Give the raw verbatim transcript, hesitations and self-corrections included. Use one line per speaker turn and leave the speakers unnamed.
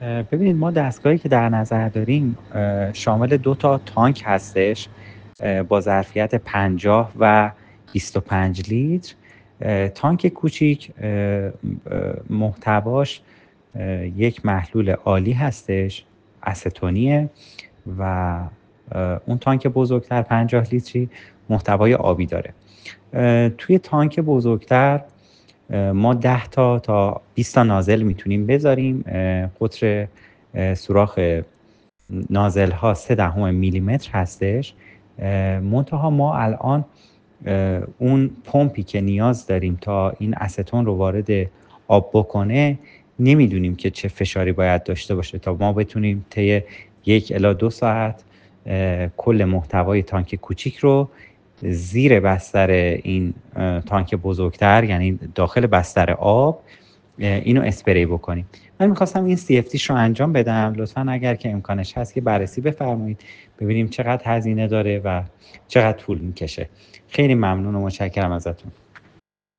اه، ببینید ما دستگاهی که در نظر داریم اه، شامل دو تا تانک هستش اه، با ظرفیت پنجاه و بیست و پنج لیتر. اه، تانک کوچیک اه، اه، محتواش اه، یک محلول عالی هستش، استونیه، و اه، اون تانک بزرگتر پنجاه لیتری محتوای آبی داره. اه، توی تانک بزرگتر اه، ما ده تا تا بیست تا نازل میتونیم بذاریم. اه، قطر اه، سوراخ نازل ها سه دهم میلیمتر هستش. اه، منتها ما الان اه، اون پمپی که نیاز داریم تا این استون رو وارد آب بکنه نمیدونیم که چه فشاری باید داشته باشه تا ما بتونیم طی یک الی دو ساعت اه، کل محتوای تانک کوچیک رو زیر بستر این اه، تانک بزرگتر، یعنی داخل بستر آب، اه، اینو اسپری بکنیم. من میخواستم این سی اف تیش رو انجام بدم. لطفا اگر که امکانش هست که بررسی بفرمایید ببینیم چقدر هزینه داره و چقدر طول میکشه. خیلی ممنون و متشکرم ازتون.